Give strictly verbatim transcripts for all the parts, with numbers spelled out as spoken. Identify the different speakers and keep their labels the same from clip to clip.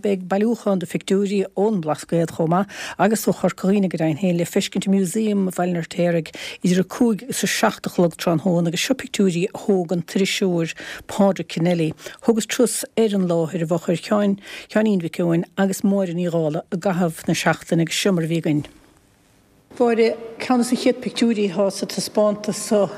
Speaker 1: beg bailúchan de fictúí ón blascaad chomá, agus ó chorcaína go dain héin le Fiscint Museum bhailnar téireg idir a cúig sa seachtachlog tran hón agus siopictúí hógan trisúir Pádraig Kennelly. Thugus trus ar an láthir a bhachar ceáin, ceánín bhicúin agus mór in írála a gahabh na seachtain agus siomar bhígain. Báire ceanna sa chéad pictúí hása tá spánta sa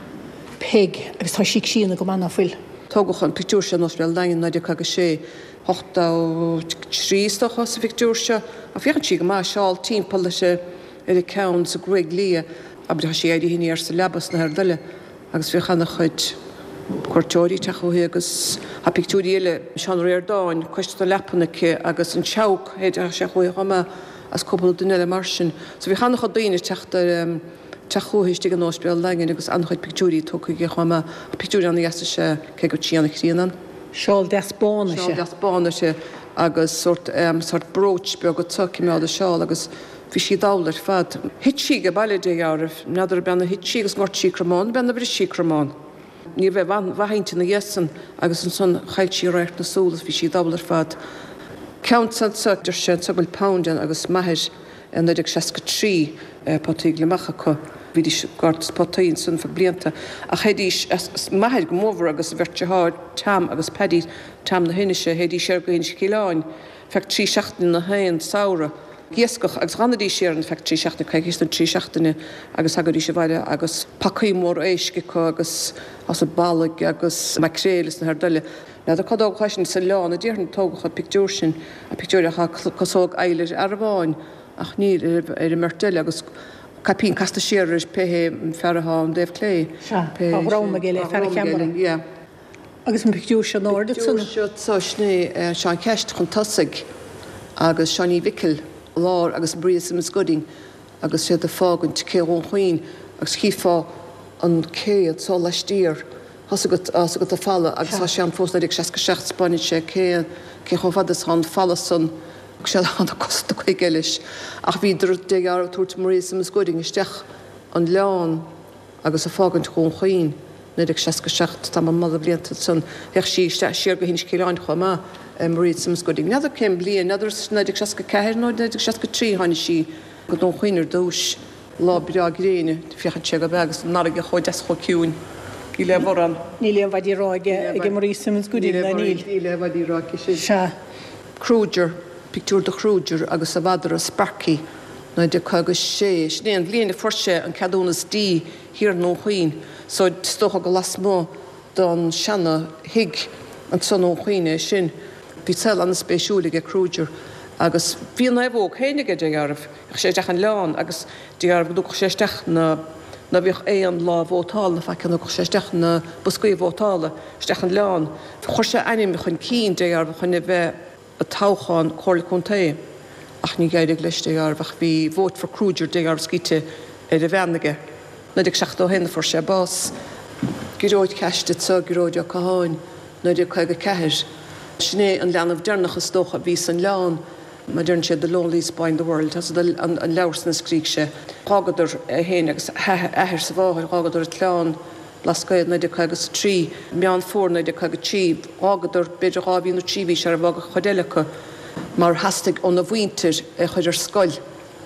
Speaker 1: pig agus tá sic sína go manna fuil.
Speaker 2: Tógachan pictúr se nos bheal dain naidir caga sé hochta ó trístach os a pictúr se a fiechan si go má seáil tímpala se ar a ceann sa Greg Lia a bri sé éidir híine ar sa lebas na hardile agus fiechan a chuid cuairteoirí teachúthe agus a pictúrí eile sean réir dáin cuiste lepanaice agus an teach héidir se chuí chuma as cúpla duile mar sin. So bhí chanach a daine teachta teachúthaiste an nósbeal legin agus anchuid pictúrí tócaige chuma a pictúrí anna gheasta se ce go tíanana chríanan.
Speaker 1: Seáil deaspána se.
Speaker 2: Seáil deaspána se agus sort um, sort brooch be go tuci meád a seáil agus bhí si dálar fad. Hit si go bailile dé áirih, nadidir benna hit si agus ngort sí cramán, benna bri sí cramán. Ní bheith bhainte na ghesan agus an son chaid sí réirt na súlas bhí si dálar fad. Count san suchtar sé tubail poundan agus maithir an nuidir seaca trí pátaí le macha chu. Bhí gart spotaín sun fa blianta a chédís maithir go mómhar agus bhirte háid tam agus pedí tam na hinise hédí sé go hin ciláin feic trí seachtain na haon saora. Giescoch agus ganadí sé an feic trí seachtain caiicis an trí seachtainine agus agadí sé bhaile agus pacaí mór éisce chu agus as a ballaig agus macrélas na hardile. Na a cadá chaisin sa leán a ddíarn tógacha pictúr sin a pictúr a cosóg eilir ar bháin ach ní ar i martile agus Capín casta séiris pethe ferraá an Dave Clay.
Speaker 1: Ráma geile ferra ceamara. Agus an pictúr se náir
Speaker 2: sanna. Pictúr se sné seán ceist chun tosaigh agus seaní Vickil lár agus brías im sgoding agus sé a fágan te cé ón chuoin agus chiá an céad sá leistír has go a falla agus sé an fós ag seaca seach Spáine sé cé cé chun fadas an fallasan sé an costa chuig eiles ach bhí dé ar túirt maréis am sgoding isteach an leán agus a fágant chun chuoin nuidir seaca seacht tá mad blianta san heach sí siar go hín céáin chumá maréis am sgoding. Neidir céim blian neidir nuidir seaca ceir nó neidir seaca trí tháina sí go don chuoinar dúis lá bra gréine fiochan sé go begus náige chuid des cho ciún. Í le bhar an.
Speaker 1: Ní leon bhaidí ráige ag maréis am sgoding le níl.
Speaker 2: Í le bhaidí ráige sé.
Speaker 1: Se.
Speaker 2: Cruidir pictúr de chrúidir agus a bhadar a sparci na de chugus sé. Snéan bbliana forse an cadúnas dí hir nó chuoin, so stocha go las mó don seanna hiig an son ó chuoine sin. Bhí sell an spéisiúlaigh a chrúidir agus bhí na bhóg héinige de armh ach sé deach an leán agus de armh dú séisteach na na bhíoh é an lá bhótála fecin go séisteach na buscaí bhótála steach an leán. Chuir sé aimime chun cín de armh chunne bheith a tácháin chorla chunta ach ní gaiidir leiste arbach bhí vót for cruidir de ar scíte ar a bheannaige. Nuidir seach ó henna for sé bás giróid ceiste sa giróide caáin nuidir chuig go ceir. Sné an leanamh dearnachas dócha ví an leán ma dern sé the loneliest boy in the world has an an leurs na scríg sé. Rágadar a héine agus ehir sa bháil rágadar a tleán lascaid na de chugus trí meán fórna de chug tí ágadar beidir rábhíú tíhí se ar bhag chodéalacha mar hastig ón na bhhaintir a chuidir scoil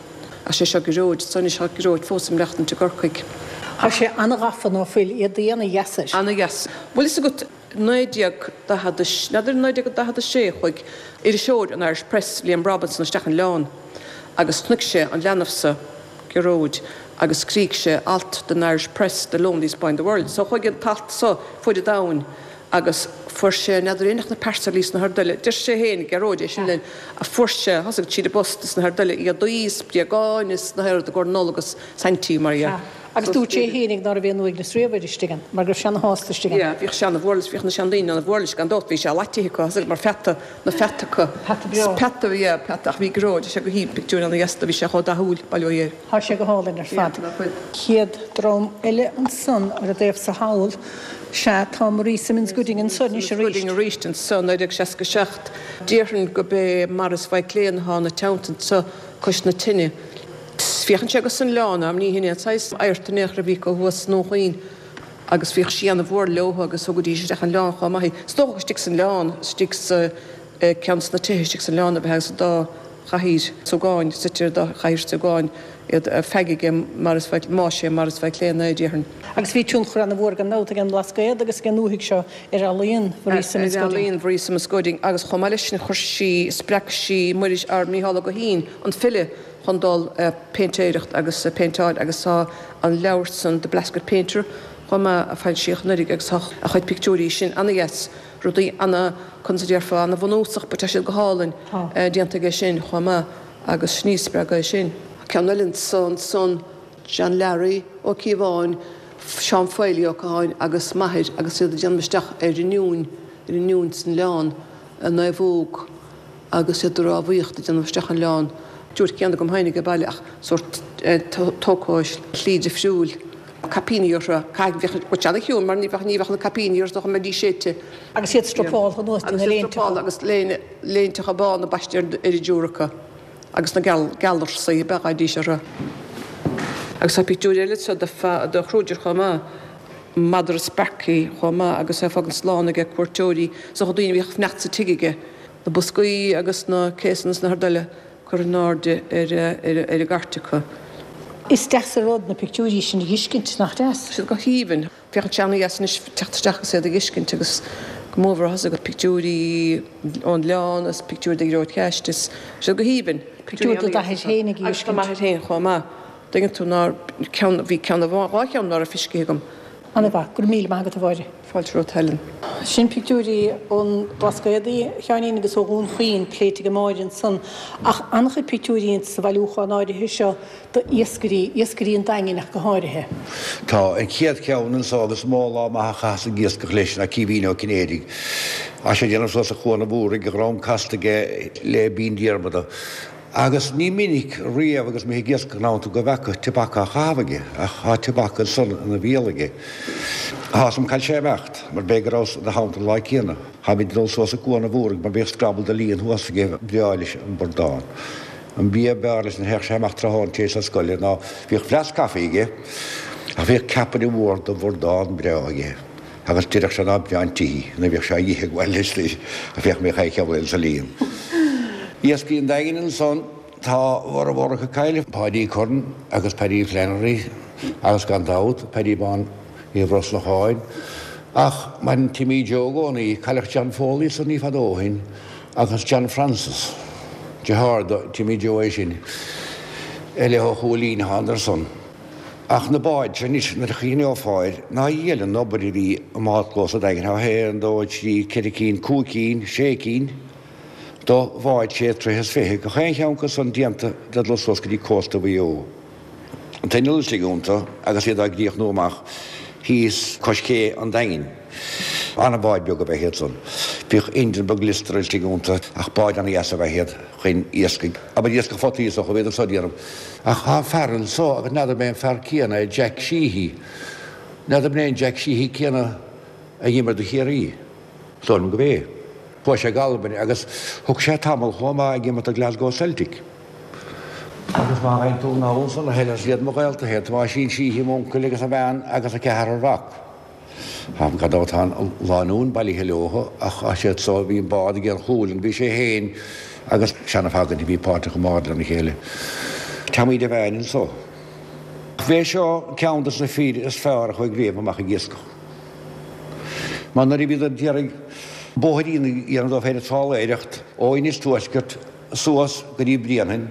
Speaker 2: a sé se goróid sanna se goróid fósam lechtan te gorchuig.
Speaker 1: Tá sé anna rafan ó fil iad dhéana dheasir.
Speaker 2: Anna dheas. Bhfuil is a go néideag nadidir néideag da a sé chuig ar seoir an Irish Press Liam Robinson stechan leán agus snuic sé an leanamhsa goróid agus scríg sé alt den Irish Press the loneliest boy in the world. So chuig an talt so fuide dain agus fuair sé neidir éach na persalís na hardile. Dir sé héin goróid sin le a fuair sé hasag tíad a bostas na hardile i a dís briagáinis na heir a gornolagus saintí Maria.
Speaker 1: Agus dú sé hénig nar a bhíon nuig na sríomhaidirstigan, mar gur seanna hástastigan.
Speaker 2: Ja, bhíh seanna bhórlas, bhíh na seandaína na bhórlas gan dót, bhí sé laitií go, hasag mar feta na feta go.
Speaker 1: Peta beo.
Speaker 2: Peta bhí, peta ach bhí gróid, sé go hí pictúr an gheasta bhí sé chod a húil bailóir.
Speaker 1: Tá sé go hálinn ar fad. Chiad dróm eile an son ar a déobh sa haúil, se tá Maurice Simmons Gooding an son is a ríist.
Speaker 2: Gooding a ríist an son, ag sé go seacht. Díirn go be maras bhaid léan há na teantant sa cos na tinne. Fiechan sé agus san leán am ní hinine sais airtanéach ra bhí go thuas nóchaoin agus bhíoh sí anna bhór leotha agus thugadí sé an leán chu maithí. Stóchas stic san leán, stic ceans na téisteach san leanna bheits dá chaír sogáin, sitir dá chair sogáin iad feigige mar is bheith máise mar is bheith léana ddíarn.
Speaker 1: Agus bhí tún chur an bhór gan náta an lascaad agus gan núhiigh seo ar a líon
Speaker 2: líon bhrí sam scoding agus chomáis na chuirsí spreachsí muiris ar míála go hín an fille chundal péintéireacht agus péintáid agus tá an leabhar san de blascar péinter chuma a fáil síoch nurig agus a chuid pictúí sin anna yes rudaí anna considéarfa anna bhnóach be teisiil go hálainn diantaige sin chuma agus sníospreaga sin. Ceanlinn son son Jean Larry ó Cíháin Seán Foilio goáin agus maithid agus iad Jean Misteach ar riniún ar riniún san leán a na bhóg agus iad rá bhuiocht a Jean Misteach an leán. Dúirt ceanna go hainnig go bailach sort tócáis líide friúil. Capíníor a caiigh hiún mar níbh níbh na capíníor do me dí séte.
Speaker 1: Agus siad stropáil chu nuas na léontáil
Speaker 2: agus léonnta a bán na baisteir ar i dúracha agus na galar sa i beá dí se ra. Agus a picúile sa do chrúidir chumá madar specaí chumá agus é fagan sláánna ag cuairteóí sa chudaoine bhíoh necht sa tuige na buscaí agus na céans na hardaile chur náde ar a gartacha.
Speaker 1: Is deas a rud na pictúí sin dhiiscint nach deas?
Speaker 2: Si go híhann, fecha teanna is teachtasteach sé a dhiiscint agus go móhar has a go pictúí ón leán as pictúr de róid ceistis. Si go híhann.
Speaker 1: Pictúr do dahéid hénig
Speaker 2: dhiiscint. Agus go héin chumá. Dingin tú ná bhí ceanna bháceann ná a fiscégam.
Speaker 1: Anna bha, gur míl mágad a bhaide.
Speaker 2: Fáiltró helen.
Speaker 1: Sin pictúí ón blascaí cheanín agus ó hún chuoin pléite go máidin san ach ancha pictúíonn sa bhilúcha náirithe seo do iascarí iascaríon dainginach go háirithe.
Speaker 3: Tá an chiad ceann ságus mála má chas a giasca leis na cíhíine ó cinédig. A sé déanam sa chuána búra go rám castaige le bín díarbada. Agus ní minic riamh agus mé giasca náta go bhecha tibacha chahaige a chá tibacha san na bhéalaige. Hásam cael sé mecht, mar begarás na háanta lá chéna. Ha bhí dul sós a cuana bhúra, mar bheith scrabal da líon huasige bheáilis an bordáin. An bí beáilis na heach sé mecht traháin tééis a scoile ná bhíoh fles cafaige a bhíoh capan i bhór do bordáin breáige. Agus tíireach se ná beantíí, na bhíoh sé dhíigh bhhaillis lí a bhíoh mé chaich a bhfuil sa líon. Iascaí an daigin son tá bhar a bhór a caile páidí corn agus pedí plenary agus gan dáut pedí bán í bhros na háin. Ach man Timmy Jogo ní caileach John Foley san ní fadóhin agus John Francis. Jehard Timmy Joe sin eile ho Chúlín Anderson. Ach na báid sin is na chéine ó fáid ná dhéann nobarí í mátlós a daigin ha héan dóid sí ciricín cúcín, sécín do bháid sé tréthes féthe go chéin cheancha san dianta dat los go dí cósta bhío. An taine lusigúnta agus iad ag díoch nóach hís coscé an dain. Anna báid beag a bheith son. Bhíoh indan bag listar ligúnta ach báid anna iasa bheith chuin iascaig. A bud iasca fotíí a go bhéidir sodíanam. Ach há fearan só agus nada mé fear cíanna Jack Sheehy. Nada mé Jack Sheehy cíanna a dhéimar do chéirí. Slóm go bhéh. Pá sé galban agus thug sé tamil chomá a gimar a Glasgow Celtic. Agus má ein tú náúsan a heiles iad mo gailta héad, má sin sí hí mún chuligus a bhean agus a cehar rach. Ham gadát han láún bailí heóha ach a sé só bhíon bád a ggéar chúlinn, bhí sé héin agus sena fagad i bhí páta go mádan na chéile. Tamí de bheinin só. Bhé seo ceantas na fíd is fear a chuig gréibh amach a ggéasca. Má na bhí an dearag bóthíín íanam do féidir tála éirecht óin is tuaisgurt suas go dí blianahin.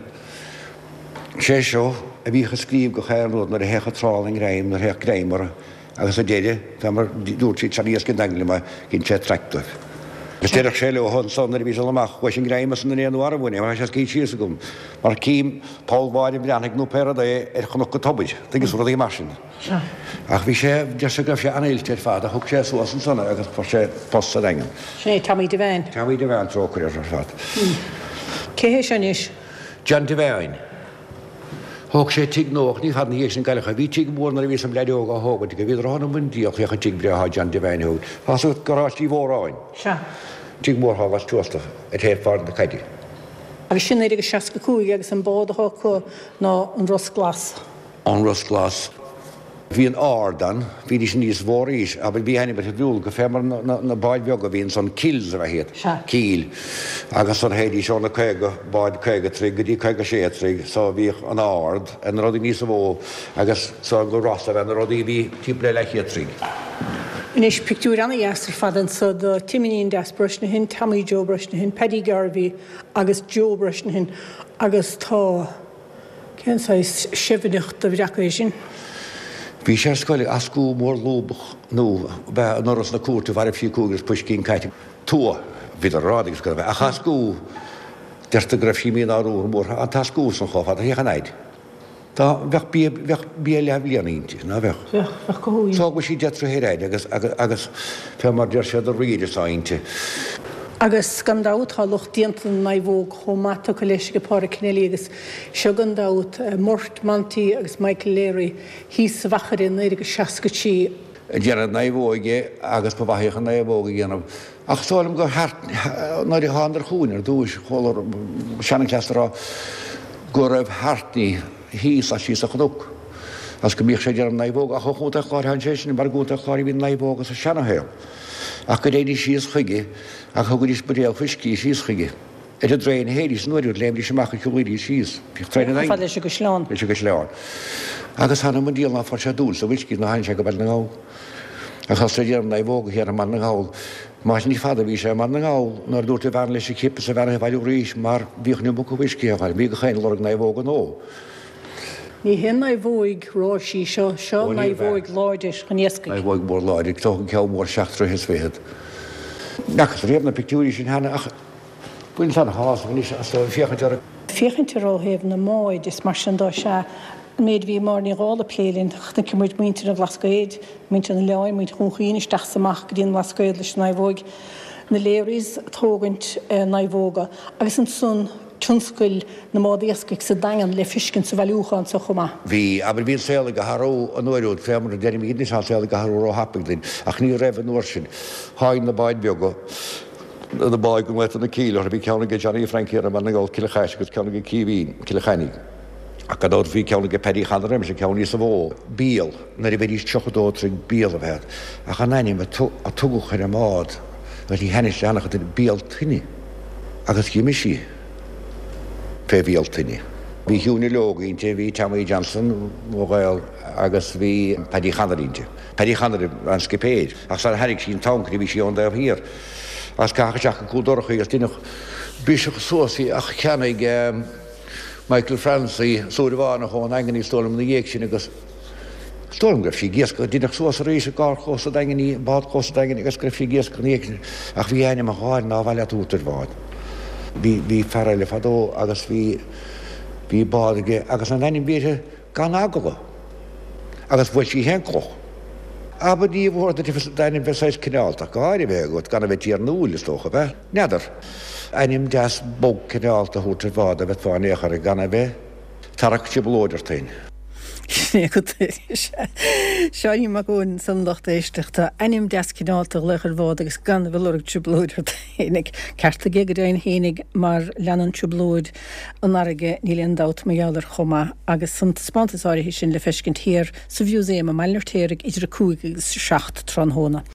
Speaker 3: sé seo a bhí scríb go chéanúd nar a hecha tráling réim nar heach gréimara agus a déide tá mar dúirtí saníos cin daglima cinn sé tractor. Gus déireach sé le hon son ar bhí amach chu sin gréime san réanú arbhaine, mar sé cí síos gom. Mar cím Paulháid breannig nó per é ar chunach go tobaid, tugus rud í mar sin. Ach bhí sé de se goh sé anéilteir fád a thug sé sú san sanna agus sé post a dagan.
Speaker 1: Sé Tamí de Bhain.
Speaker 3: Tamí de Bhain trócair ar fád.
Speaker 1: Cé sé níos?
Speaker 3: John de Bhain. Thug sé tí nóach ní chad hééis sin gaiilecha bhí tí mór na bhí sem leideó a thógad go bhíidir hána bundíoch lecha tí breá John de Bhain thug. Thású gorátí mhóráin.
Speaker 1: Se.
Speaker 3: Tí mórthá was tuasta a téirfád na caiide.
Speaker 1: Agus sin éidir go seaca cúig agus an bád ath chu ná an Ross Glas.
Speaker 3: An Ross Glas. Bhí an ádan, bhí is níos mhór is, aber bhí haine bit bhúil go fémar na baid beag a bhíon son kills a héad. Cíl. Agus an héadí seo na chuige baid chuige trí, go dtí chuige sé trí, so bhí an áard, an rodí níos mhó, agus so go rasa bheith na rodí bhí típle le chéad trí.
Speaker 1: Inis picú anna dheastar fadan so do timiíon deas bris na hin, Tamí Joe bris na hin, Paddy Garvey agus Joe bris na hin, agus tá cén sa sibhneach do bhreacha sin.
Speaker 3: Bhí sé scoil ascú mór lúbach nó bheith noras na cuairta bhar fiú cúgus puis cín caiite tua bhí a rádagus go bheith. A chascú deirta greibh sí míon áú mór a tá scú san chofa a héchanéid. Tá bheith bí le líanaínti ná bheith.
Speaker 1: Bheith go húil.
Speaker 3: Tá go sí detra héréid agus agus fe mar deir sé a riidir sáinte.
Speaker 1: Agus gandát há loch diaantlan na bhóg chomata go leis go pára cinelí agus seo gandát Mort Manty agus Michael Leary hí sa bhachar in éidir go seacatí.
Speaker 3: Déanad na bhóige agus po bhaíchan na bhóga dhéanamh. Ach sálam go náir hánar chúnar dúis cholar seanna cleastará go raibh hartní hís a síos a chodúg. As go bíoh sé deanam na bhóg a chóta cháir an sé sin bar gúta cháir bhín na bhógas a seanna héil. Ach go réidir síos chuige a chugur is budéal chuiscí síos chuige. Er a dréin héidir nuirú léimlí semach chuirí síos.
Speaker 1: Fa leis go sláán.
Speaker 3: Leis go sláán. Agus hána man díal ná far sé dúil, sa bhuiiscí na hain sé go bell na gáil. A chas sé dearm na bhóga héar a man na gáil. Más ní fada bhí sé man na gáil, nar dúirta bhean leis chipa sa bheanna bhailú ríis, mar bhíoch bu go bhuiiscí a bhail, bhí go chéin lorg na bhóga nó.
Speaker 1: Ní hen na bhóig ráisí seo seo na bhóig láidir chunéasca.
Speaker 3: Na bhóig mór láidir, tó an ceall mór seachtra his féad. Nachas réab na pictúrí sin hena ach buin san hás níos as fiochan ar
Speaker 1: Fiochantar ó héamh na máid is mar sin dá se méid bhí mar ní gála plélinn chna cimúid muinte a bhlascaid, muinte na leáin muid chunchaíine isteach samach go dtíon bhlascaid leis na bhóig na léirís tógant na bhóga agus an sun tunscoil na mádaíascaigh sa dagan le fiscin sa bhealúchan sa chumá.
Speaker 3: Bhí aber bhíon séla go Haró an nuirúd fémar a dénim ídní san séla go Haró ó hapagdín ach ní raibh an nuair sin háin na baid beaga na baid go muid na cíl ar bhí ceanna go Johnny Frankie ar man na gáil cilechaise agus ceanna go cíhín cilechannig. A go dóir bhí ceanna go Paddy Hanram sé ceanna sa bhó bíal na bhí ís tuchadótring bíal a bheit a cha naim a tuguch ar a mád a hí henis anach a bíal tinine agus cíimi sí. Fe bhíaltaine. Bhí hiúna leogaínte bhí Tammy Johnson mógáil agus bhí Paddy Hanarínte. Paddy Hanar an scipéid, ach sa harig sín táncrí bhí sí an dah hir. As cacha seach an cúdorcha agus duine bíseach sósaí ach cheannaig Michael Francie súda bhána chun enganí stólam na dhéic sin agus stólam gribh sí giasca duineach sós a rééis a gár chósa enganí bád chósa enganí agus gribh sí giasca néic ach bhí aine a háin ná bhaile útar bhád. Bhí fearraile fadó agus bhí bhí bádaige agus an enim bíte gan agaga agus bhfuil sí hen coch. Aber ní bhór a danim bheitsáis cineálta go háir bheith go gan bheith tíar núlis tócha bheith. Neadar. Enim deas bog cineálta hútar bhád a bheith fáinéachar a gan bheith tarach tí blóidir tain.
Speaker 1: Seí mar gún sanlacht éisteachta enim deascinálta lechar bhád agus gan bhfuilach trúblóidir hénig ceartta gé go daon hénig mar leanan trúblóid an aige ní leon dát meálar chomá agus san spantasáirí sin le feiscin tír sa bhiú é a meilirtéirigh idir a cúig agus seacht tronhóna.